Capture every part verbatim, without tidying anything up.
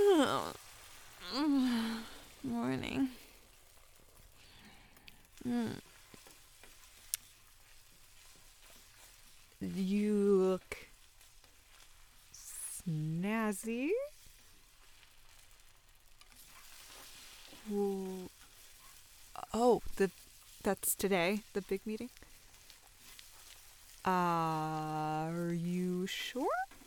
Morning. Mm. You look snazzy. Ooh. Oh, the that's today, the big meeting? Uh, are you sure?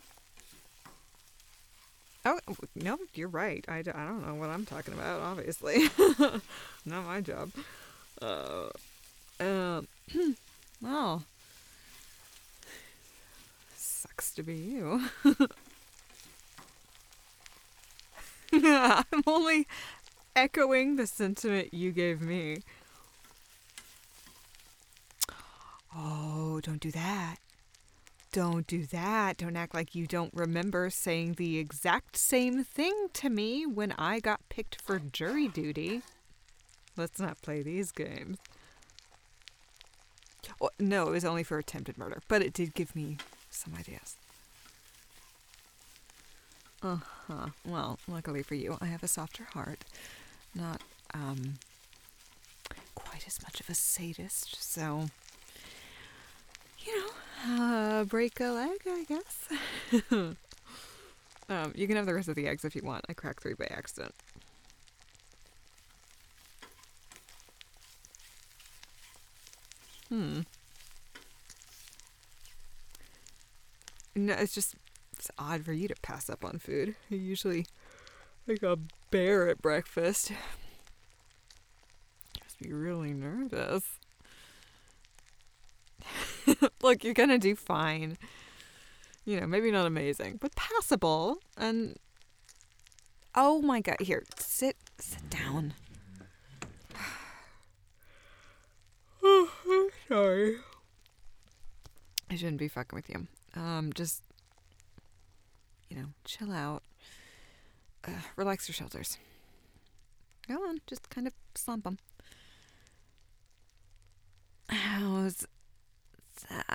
Oh, no, you're right. I, I don't know what I'm talking about, obviously. Not my job. Uh, um, well, sucks to be you. I'm only echoing the sentiment you gave me. Oh, don't do that. Don't do that. Don't act like you don't remember saying the exact same thing to me when I got picked for jury duty. Let's not play these games. Well, no, it was only for attempted murder, but it did give me some ideas. Uh-huh. Well, luckily for you, I have a softer heart. Not, um, quite as much of a sadist, so... You know, uh, break a leg, I guess. um, you can have the rest of the eggs if you want. I cracked three by accident. Hmm. No, it's just, it's odd for you to pass up on food. You're usually like a bear at breakfast. You must be really nervous. Look, you're gonna do fine. You know, maybe not amazing, but passable. And oh my god, here, sit, sit down. Oh, sorry. I shouldn't be fucking with you. Um, just, you know, chill out. Uh, relax your shoulders. Go on, just kind of slump them. How's that?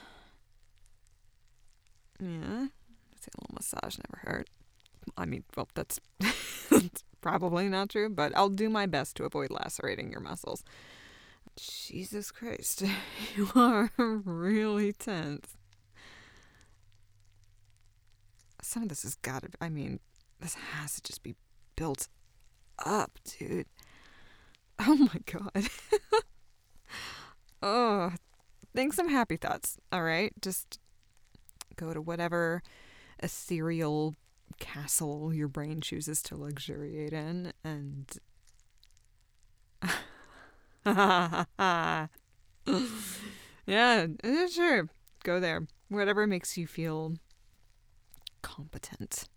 Yeah, I'd say a little massage never hurt. I mean, well, that's, that's probably not true, but I'll do my best to avoid lacerating your muscles. Jesus Christ, you are really tense. Some of this has got to, I mean, this has to just be built up, dude. Oh my god. Oh, think some happy thoughts, all right? Just go to whatever ethereal castle your brain chooses to luxuriate in, and yeah, sure, go there. Whatever makes you feel competent.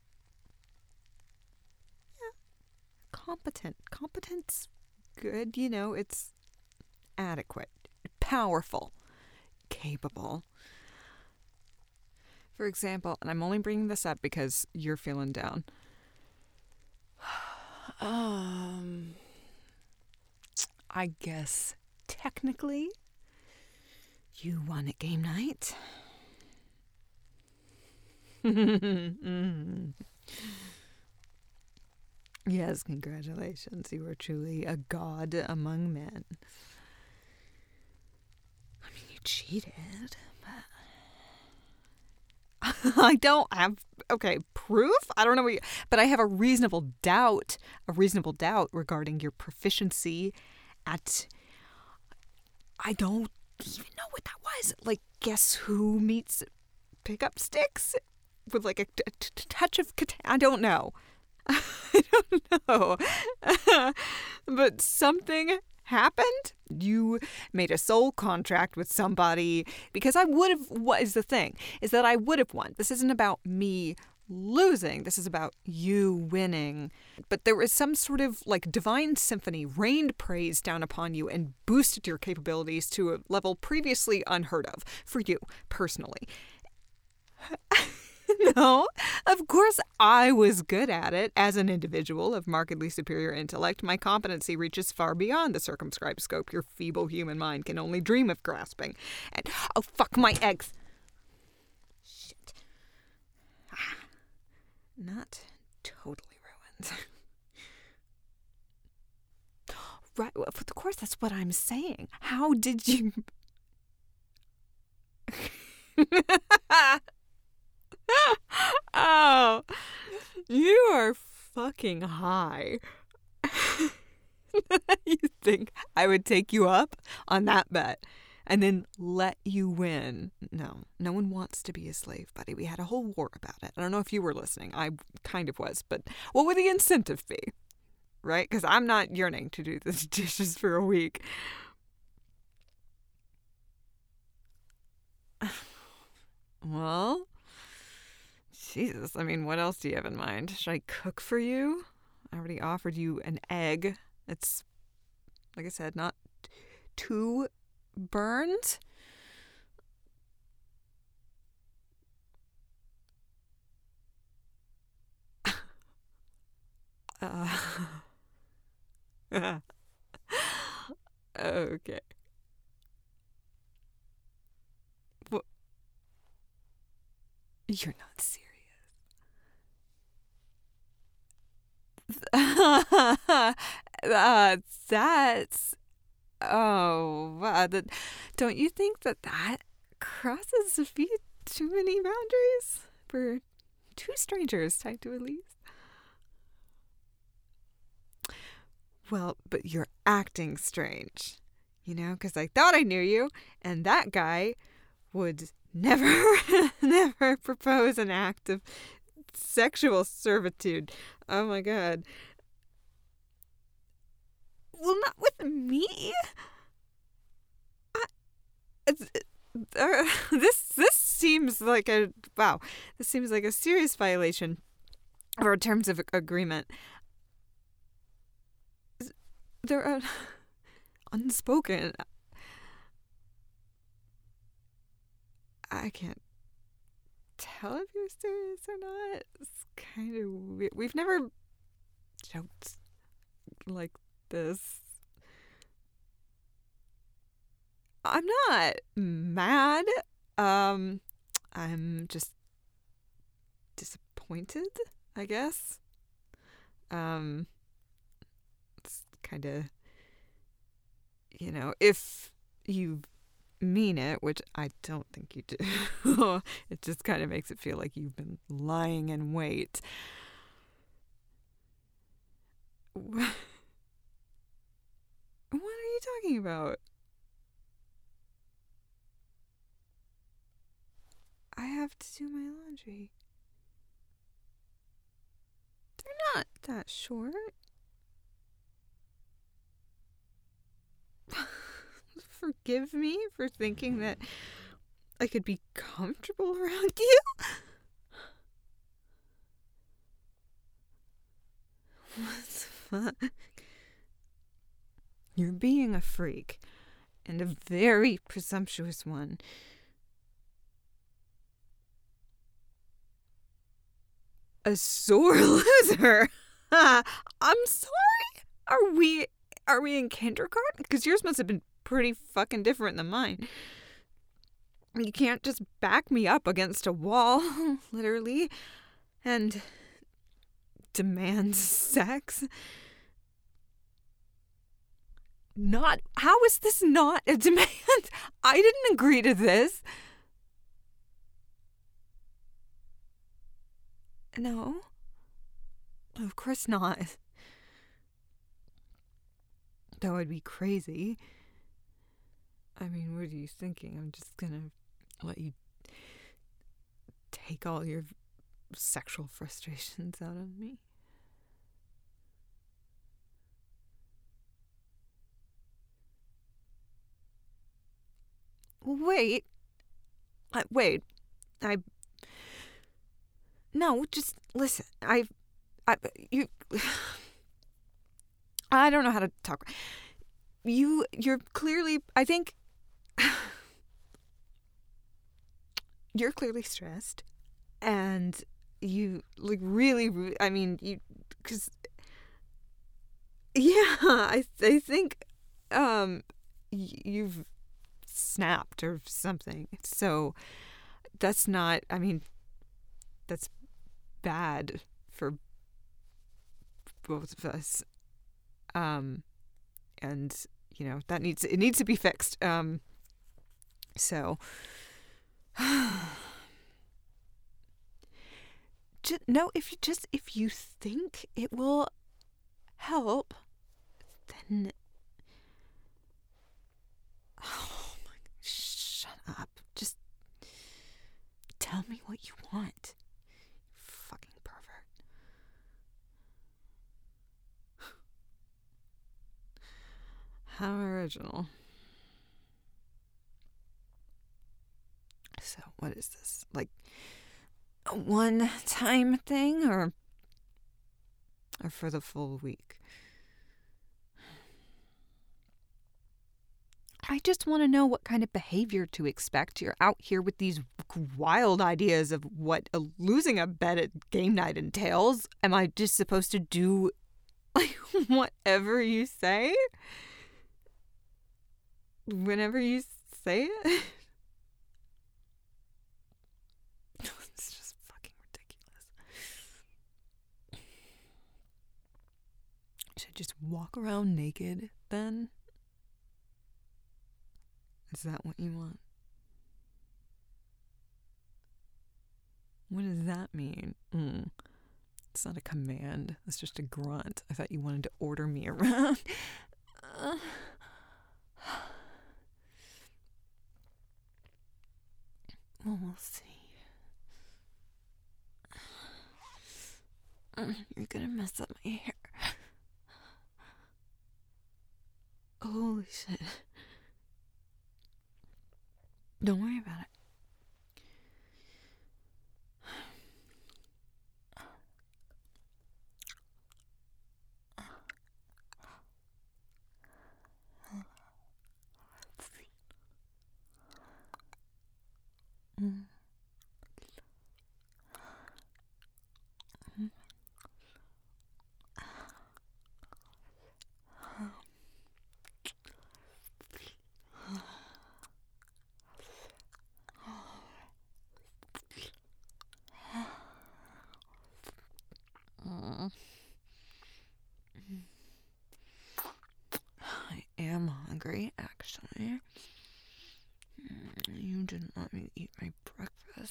Yeah, competent. Competent's good, you know, it's adequate, powerful, capable. For example, and I'm only bringing this up because you're feeling down. Um, I guess technically you won at game night. Mm. Yes, congratulations. You are truly a god among men. I mean, you cheated, but I don't have, okay, proof? I don't know what you, but I have a reasonable doubt, a reasonable doubt regarding your proficiency at, I don't even know what that was. Like, guess who meets pickup sticks? With like a, a t- touch of, I don't know. I don't know. But something happened. You made a soul contract with somebody, because I would have, what is the thing, is that I would have won. This isn't about me losing. This is about you winning. But there was some sort of like divine symphony rained praise down upon you and boosted your capabilities to a level previously unheard of for you personally. No, of course I was good at it. As an individual of markedly superior intellect, my competency reaches far beyond the circumscribed scope your feeble human mind can only dream of grasping. And, oh, fuck my eggs. Shit. Ah, not totally ruined. Right, well, of course, that's what I'm saying. How did you... Oh, you are fucking high. You think I would take you up on that bet and then let you win? No, no one wants to be a slave, buddy. We had a whole war about it. I don't know if you were listening. I kind of was, but what would the incentive be? Right? Because I'm not yearning to do the dishes for a week. Well, Jesus, I mean, what else do you have in mind? Should I cook for you? I already offered you an egg. It's, like I said, not too burned. Uh, okay. Well, you're not serious. uh, that's oh, uh, the, don't you think that that crosses a few too many boundaries for two strangers tied to a lease? Well, but you're acting strange, you know, because I thought I knew you, and that guy would never, never propose an act of sexual servitude. Oh my God. Well, not with me. I, it's, uh, this this seems like a wow. This seems like a serious violation of our terms of agreement. They're uh, unspoken. I can't tell if you're serious or not. It's kind of weird. We've never joked like this. I'm not mad. Um, I'm just disappointed, I guess. Um, it's kind of, you know, if you mean it, which I don't think you do, it just kind of makes it feel like you've been lying in wait. What are you talking about? I have to do my laundry. They're not that short. Forgive me for thinking that I could be comfortable around you. What the fuck? You're being a freak, and a very presumptuous one. A sore loser. I'm sorry. Are we are we in kindergarten? Because yours must have been pretty fucking different than mine. You can't just back me up against a wall, literally, and demand sex. Not, how is this not a demand? I didn't agree to this. No, of course not. That would be crazy. I mean, what are you thinking? I'm just gonna let you take all your sexual frustrations out on me? Wait. I, wait. I... No, just listen. I... I... You... I don't know how to talk. You... You're clearly... I think... You're clearly stressed. And you, like, really... I mean, you... Because... Yeah, I, I think... Um... You've... snapped or something. So that's not, I mean, that's bad for both of us. Um, and you know that needs it needs to be fixed. Um, so. Just, no, if you just if you think it will help, then oh my, shut up. Just tell me what you want. You fucking pervert. How original. So, what is this? Like a one-time thing, or or for the full week? I just want to know what kind of behavior to expect. You're out here with these wild ideas of what a, losing a bet at game night entails. Am I just supposed to do like whatever you say? Whenever you say it? It's just fucking ridiculous. Should I just walk around naked then? Is that what you want? What does that mean? Mm. It's not a command. It's just a grunt. I thought you wanted to order me around. uh. Well, we'll see. Uh, you're gonna mess up my hair. Holy shit. Don't worry about it. Mm. I am hungry, actually. You didn't let me eat my breakfast.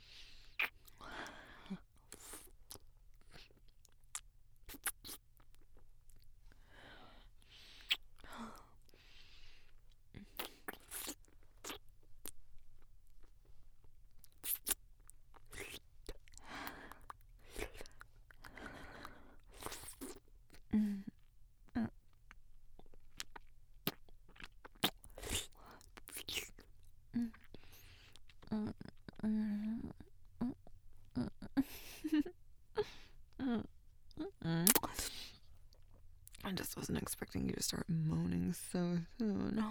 I just wasn't expecting you to start moaning so soon.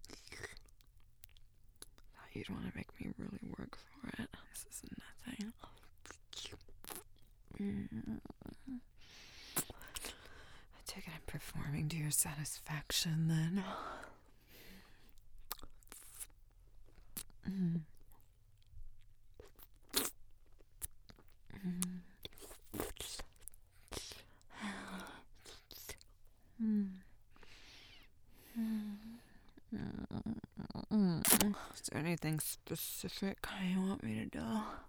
Thought you'd want to make me really work for it. This is nothing. I take it I'm performing to your satisfaction then. Mm. Mm. Mm. Mm. Is there anything specific you want me to do?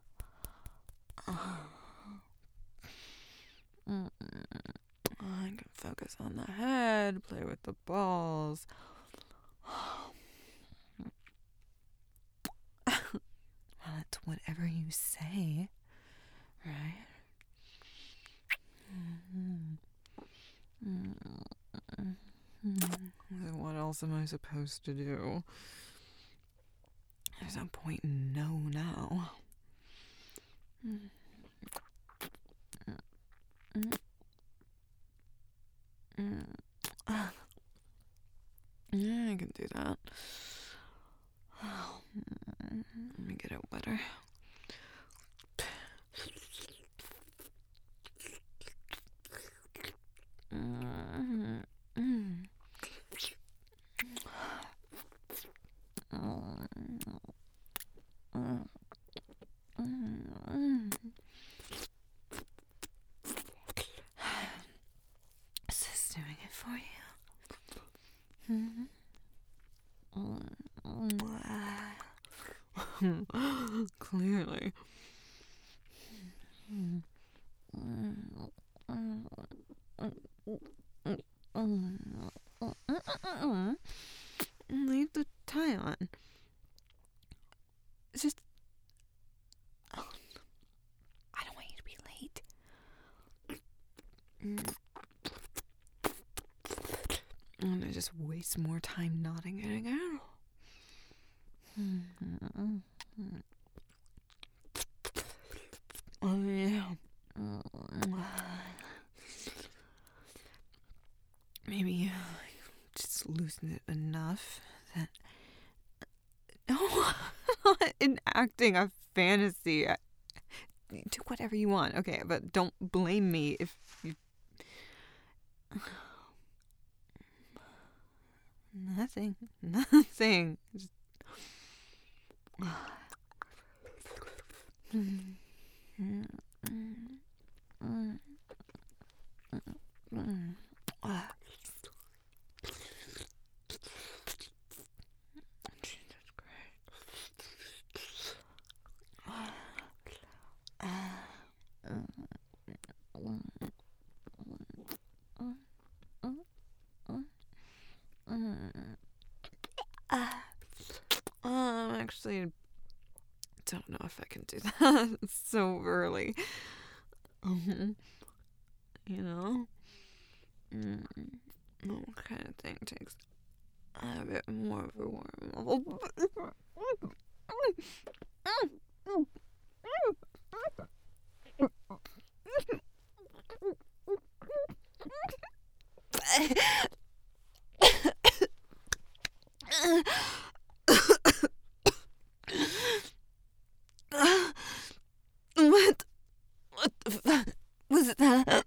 Mm. I can focus on the head, play with the balls. Well, it's whatever you say, right? Mm-hmm. Mm-hmm. Then what else am I supposed to do? There's no point in no now. Mm. Mm. Mm. Ah. Yeah, I can do that. Let me get it wetter. Mm. Mm. Mm. Mm. Mm. Clearly. Leave the tie on. It's just... I don't want you to be late. And I just waste more time nodding it again. Oh, yeah. Maybe just loosen it enough that... No, enacting a fantasy. Do whatever you want, okay, but don't blame me if you... Nothing. Nothing. Just... Um, actually, don't know if I can do that. It's so early. Um, you know, mm, what kind of thing takes a bit more of a warm What? What the fuck was that?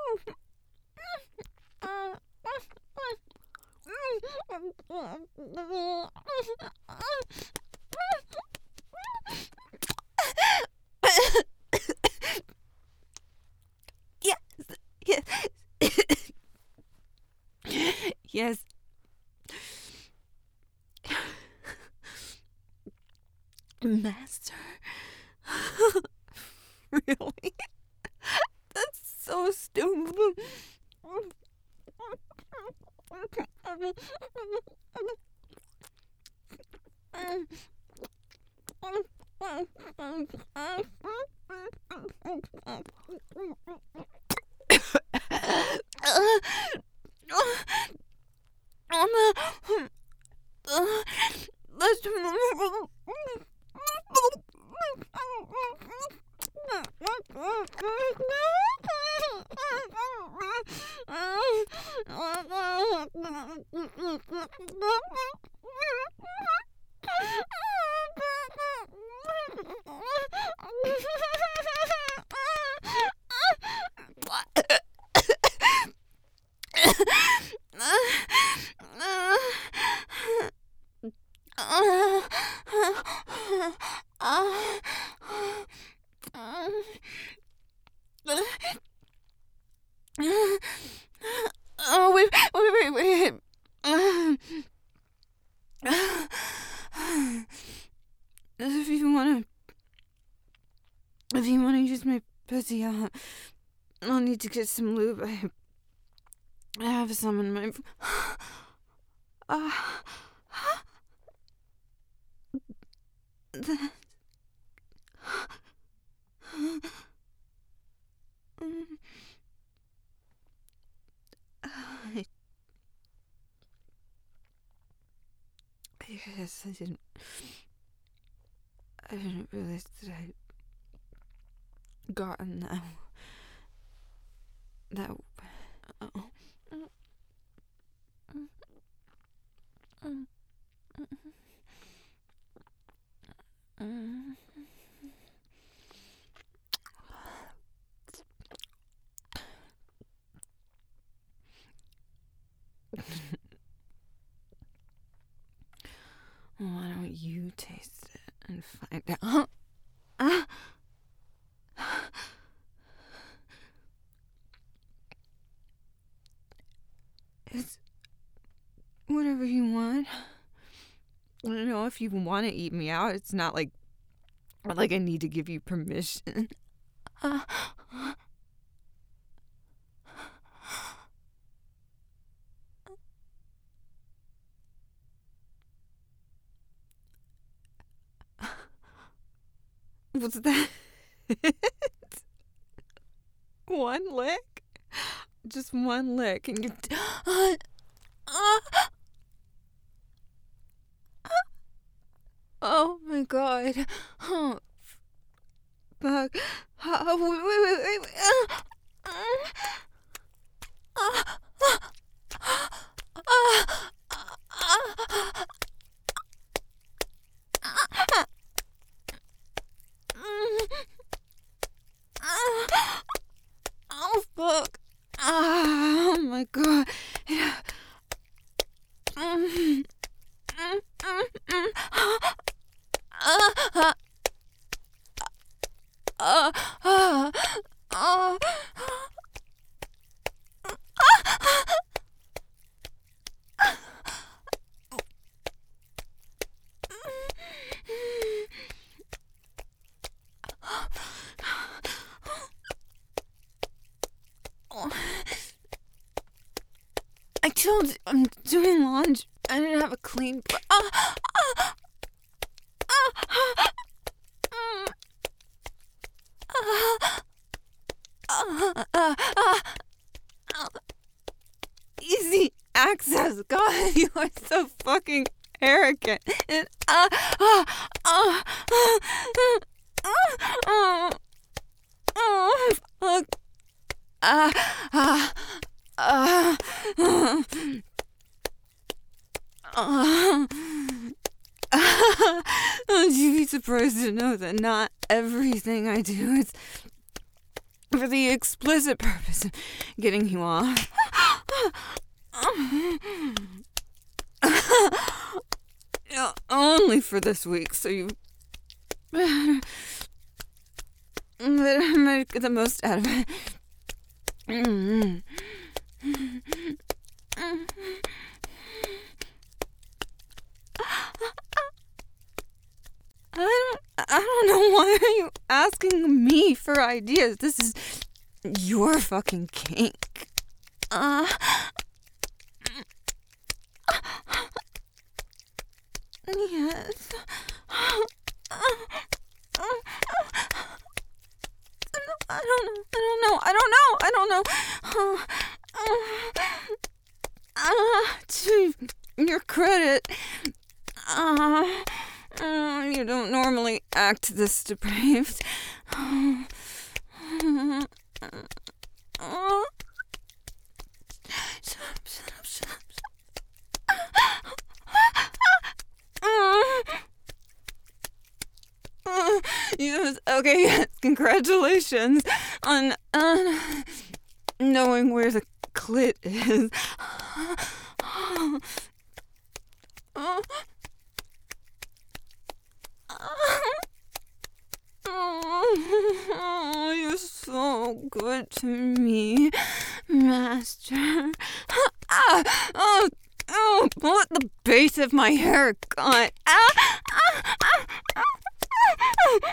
Yes, yes, yes. Master? Really? That's so stupid. Let's Oh, wait, wait, wait, wait. If you wanna, if you wanna use my pussy, I'll, I'll need to get some lube. I, I have some in my. Uh, that. I, yes, I didn't. I didn't realize that I'd gotten that. That. Oh. Why don't you taste it and find out? Uh, it's Whatever you want. I don't know if you want to eat me out. It's not like, like I need to give you permission. Uh, What's that? One lick? Just one lick and you're... T- uh, uh, oh my god. Oh, fuck. Oh, wait, wait, wait, wait. Uh, uh, uh, uh, uh, Oh, fuck. Oh, my God. Yeah. Mm, mm, mm, mm. Uh, uh, uh, uh, uh, I told you I'm doing laundry. I didn't have a clean. Br- uh, uh, uh, uh, uh, uh, uh, uh, easy access. God, you are so fucking arrogant. And uh, uh, uh, uh, uh, uh, uh, fuck. Uh, uh, uh, uh, uh, would you be surprised to know that not everything I do is for the explicit purpose of getting you off? Yeah, only for this week, so you better, better make the most out of it. Mm-hmm. I don't, I don't know why are you asking me for ideas. This is your fucking kink. Uh, yes. I don't know. I don't know. I don't know. I don't know. Uh, uh, to your credit, uh, uh, you don't normally act this depraved. Uh, uh, uh, shut up, shut up, shut up. Uh, uh, yes, okay, yes, congratulations on uh, knowing where the clit is. Uh, uh, oh, you're so good to me, Master. Ah, oh, oh, what the base of my hair got. Ah, ah, ah, ah, ah.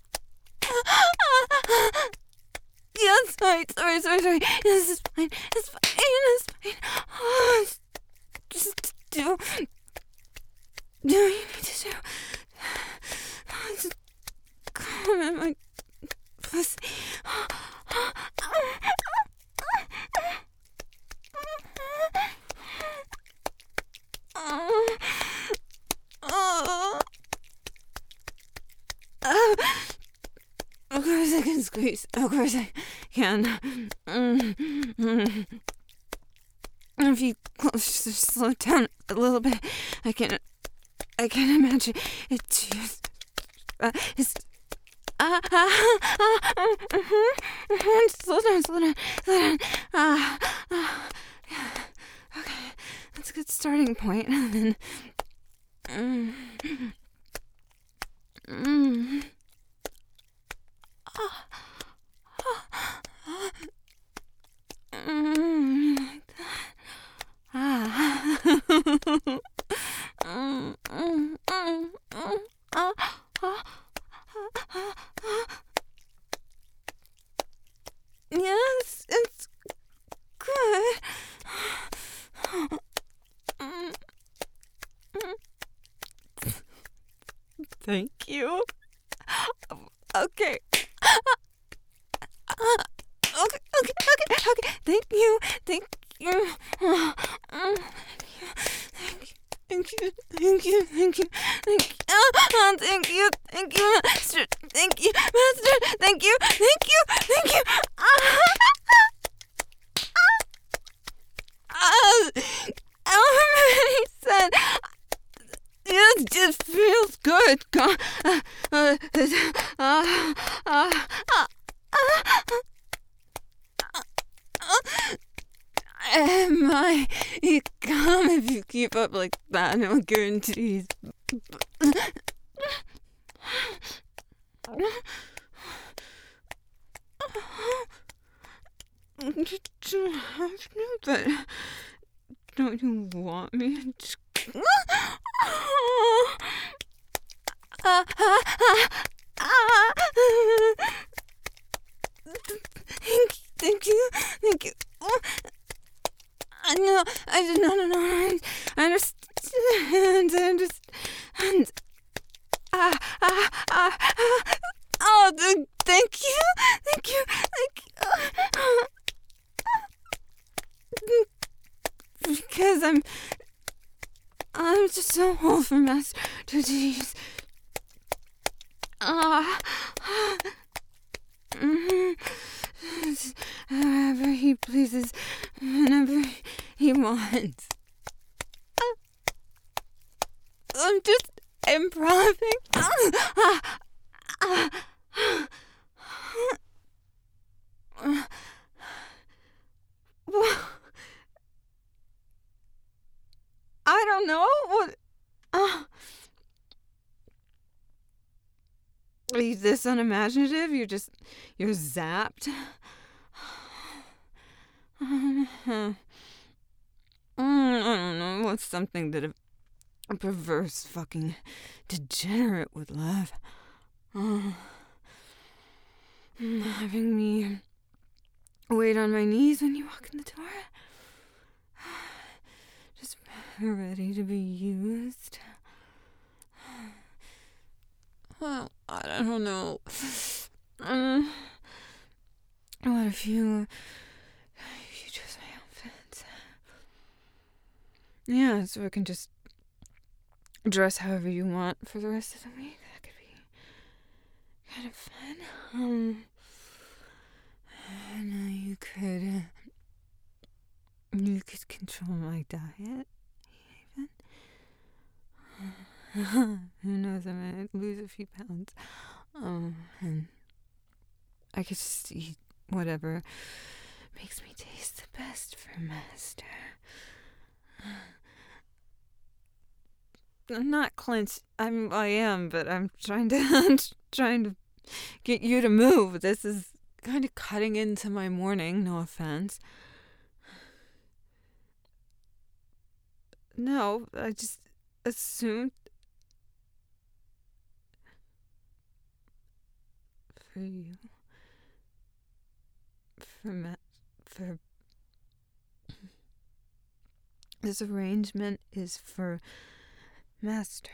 Yes, sorry, sorry, sorry, sorry. This is fine. It's fine. It's fine. Oh, just do. Do you need to do? Just come in my pussy. Oh. Oh. Oh. Of course I can squeeze. Of course I can. Mm, mm. If you close, just slow down a little bit, I can. I can imagine it just. Uh, it's. Ah, uh, ah, ah, uh, uh, uh, slow down, slow down, slow down. Ah, uh, uh, yeah. Okay, that's a good starting point. And then. Mm, mm. Mm, like that. Ah. Thank you. Okay. Okay, okay, okay, okay. Thank you. Thank you. Thank you. Thank you. Thank you. Thank you. Thank you. Oh, thank you. Thank you, Master. Thank you, Master. Thank you. Thank you. Thank you. Uh, already said it just feels good. Uh, uh, uh, uh, uh, Am I? You come if you keep up like that, no guarantees. You don't have to, but don't you want me to? Thank you, thank you. I know, I did no, no, no, I, I understand, I understand. Ah, ah, ah, ah. Oh, th- thank you, thank you, thank you. Because I'm, I'm just so old for Master G's. Ah, ah. Mm-hmm. However he pleases, whenever he wants. I'm just improving. I don't know what. Uh, are you this unimaginative? You're just you're zapped. I don't know. What's something that a, a perverse fucking degenerate would love? Uh, having me wait on my knees when you walk in the door. Just ready to be used. Well, I don't know. Um, what if you, if you choose my outfits? Yeah, so I can just dress however you want for the rest of the week. That could be kind of fun. Um, and uh, you could, uh, you could control my diet, even. Who knows, I might lose a few pounds. Um, and I could just eat whatever makes me taste the best for Master. I'm not clenched. I'm. I am, but I'm trying to. I'm trying to get you to move. This is kind of cutting into my morning. No offense. No, I just assumed. For you. For Ma- for this arrangement is for Master.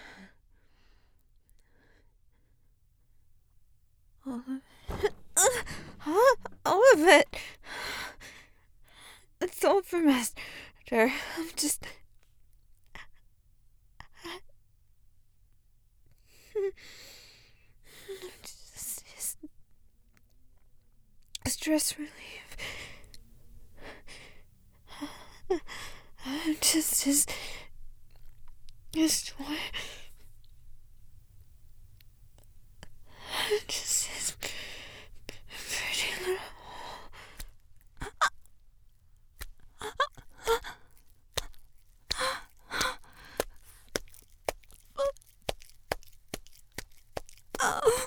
All of it. All of it. It's all for Master. I'm just. Just, just stress relief. I'm just his. His toy. I'm just his pretty little. Oh.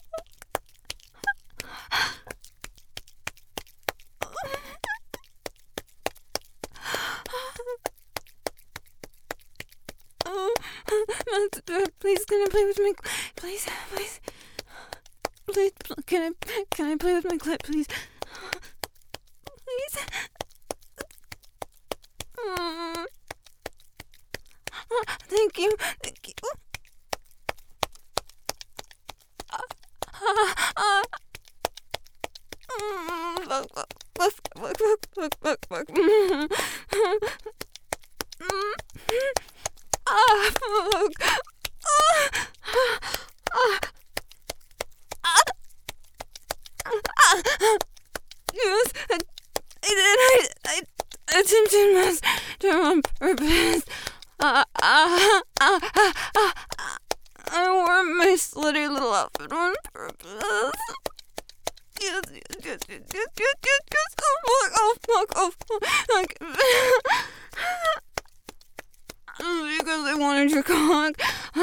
Oh, please, can I play with my, please, please, please, can I, can I play with my clip, please, please. Mm. Thank you, thank you. fuck, fuck, fuck, fuck, fuck, fuck, fuck. Mm. Mm. Ah, fuck. Ah, ah, ah, ah. Yes, I, I did. I, I, I attempted master on purpose. Ah, ah, ah, ah, ah, ah. I wore my slutty little outfit on purpose. Yes, yes, yes, yes, yes, yes, yes, yes. Oh, fuck, oh, fuck, oh, fuck. Like, because I wanted your cock.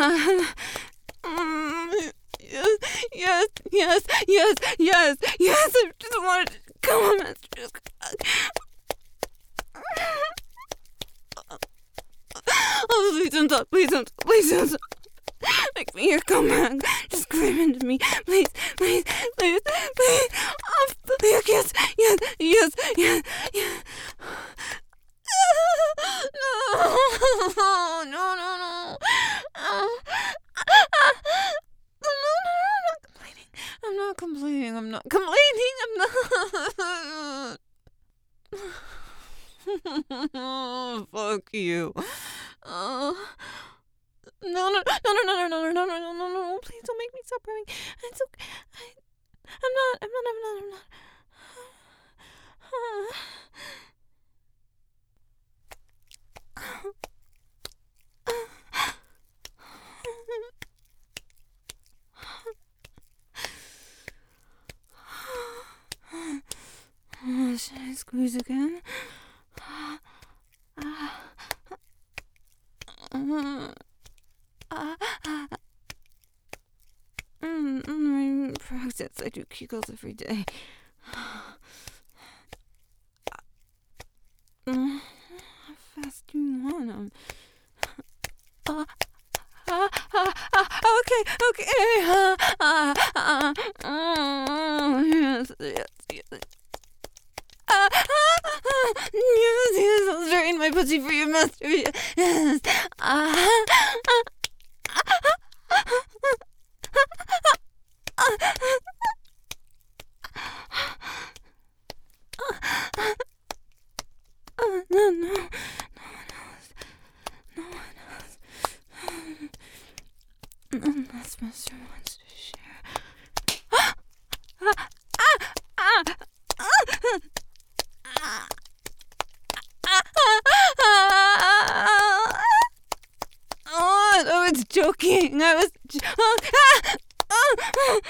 Um, yes, yes, yes, yes, yes, yes, I just wanted to come on Master's cock. Oh, please don't stop, please don't stop, please don't stop. Make me your comeback. Just scream into me. Please, please, please, please. Oh, please, yes, yes, yes, yes, yes. No, no, no, no. Oh. No, no, no, I'm not complaining. I'm not complaining. I'm not complaining. I'm not. Oh, fuck you. Oh. No, no, no, no, no, no, no, no, no, no, no, no, please don't make me stop crying. It's okay. I, I'm not, I'm not, I'm not, I'm not. Should I squeeze again? Uh, Uh, mm, mm, practice. I do Kegels every day. Uh, how fast do you want them? Uh, uh, uh, uh, okay, okay. Uh, uh, uh, uh, yes, yes, yes. Uh, uh, uh, yes, yes, I'll straighten my pussy for your master. Yes. Uh, uh, Uh, no, no, no one else. No one else. Unless Master wants to share. Ah! Ah! Ah! Ah! Oh, I was joking. I was. Jo- oh, ah! Oh, oh,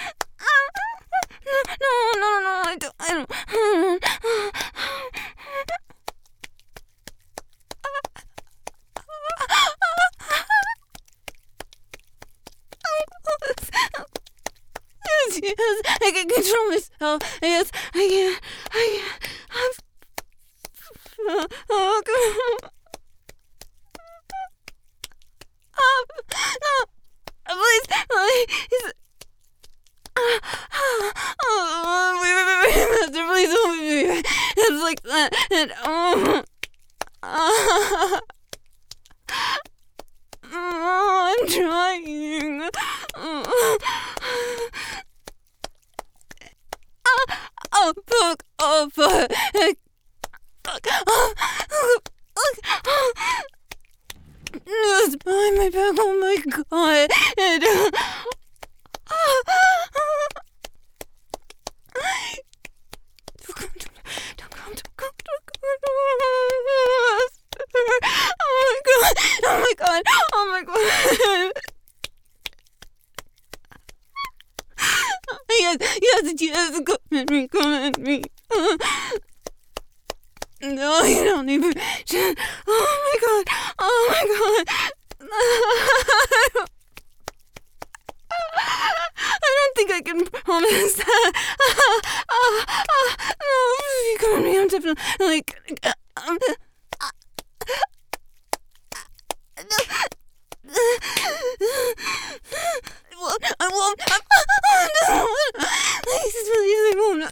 no, no, no, no, I don't. I don't. Yes, yes, I can control myself. Yes, I can. I can. I'm. Oh, God. Oh, no. Please, please. Oh, wait, wait, wait, wait, Master, please don't me. It's like that. And, oh. Oh, I'm trying. Oh, oh, fuck. Oh, fuck. Fuck. Oh, oh, it's behind my back. Oh, my God. And, uh, oh, don't come, don't come, don't come, don't come. Oh, my God. Oh, my God. Oh, my God. Yes, yes, yes, come at me, come at me. No, you don't need permission. Oh, my God. Oh, my God. I don't think I can promise that. No, if you come at me, I'm definitely, like, um, I won't, I won't, no, please, please, I won't.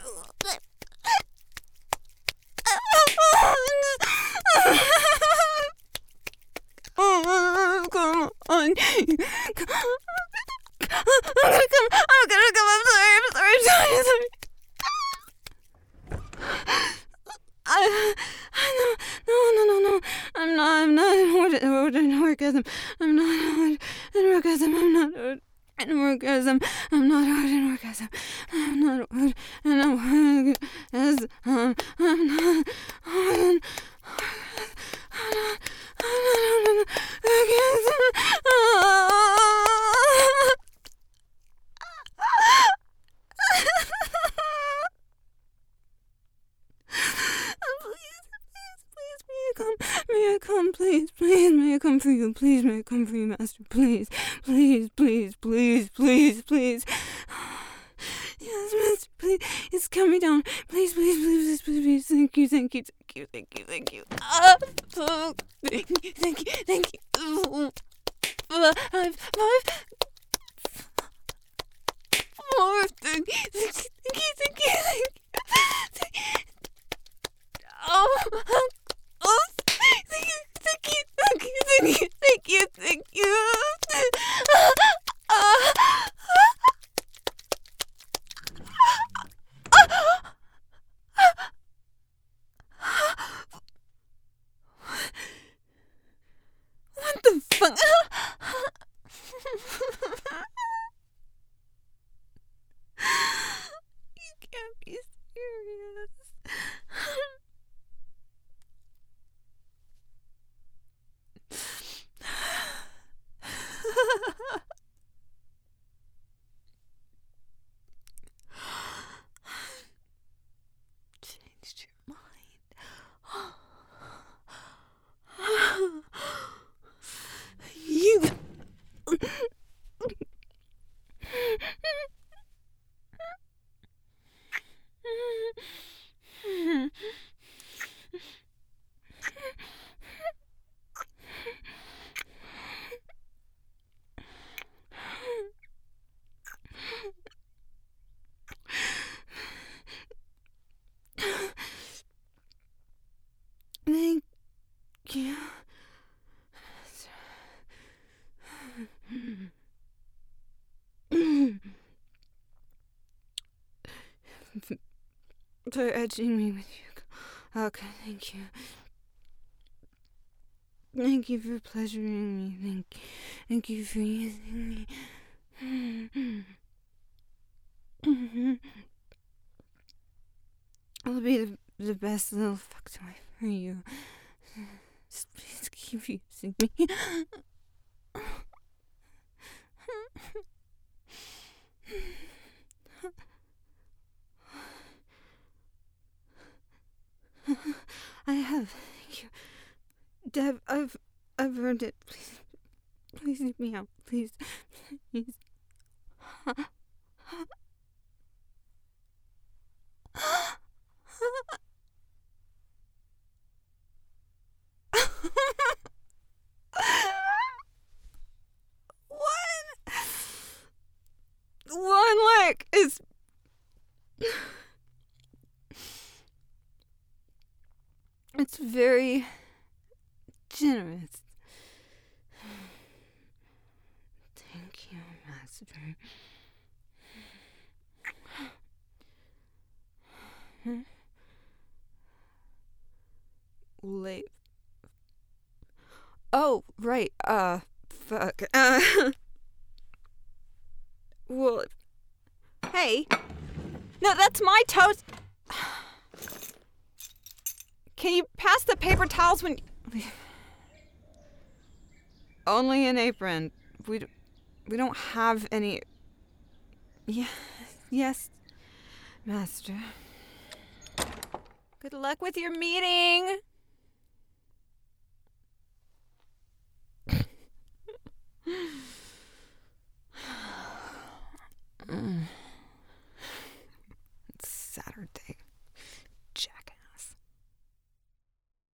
Oh, come on. I'm gonna come, I'm gonna come, I'm sorry, I'm sorry, I'm sorry, I'm sorry. No, no, no, no, no. I'm not, I'm not an organ orgasm. I'm not an orgasm. I'm not an orgasm. I'm not an orgasm. I'm not an orgasm. I'm not an May I come, please, please, may I come for you, please, may I come for you, Master, please, please, please, please, please, please. Yes, Master, please, it's coming down, please, please, please, please, please, please, thank you, thank you, thank you, thank you, thank you. Ah, oh, thank you, thank you, thank you. Oh, five, five, four, thank you, thank you, thank you, thank you, thank you. Oh, oh, thank you, thank you, thank you, thank you, thank you, thank you. Uh, what the fuck? You can't be serious. Changed your mind. You. Thank you. For edging me with you. Okay, thank you. Thank you for pleasuring me. Thank, thank you for using me. I'll be the, the best little fuck toy for you. Just please keep using me. I have. Thank you. Deb, I've, I've earned it. Please, please leave me out. Please, please. One, one leg is. It's very generous. Thank you, Master. Late. Oh, right. Uh, fuck. Uh, well, hey. No, that's my toast. Can you pass the paper towels when... Only an apron. We, we don't have any... Yeah, yes, Master. Good luck with your meeting.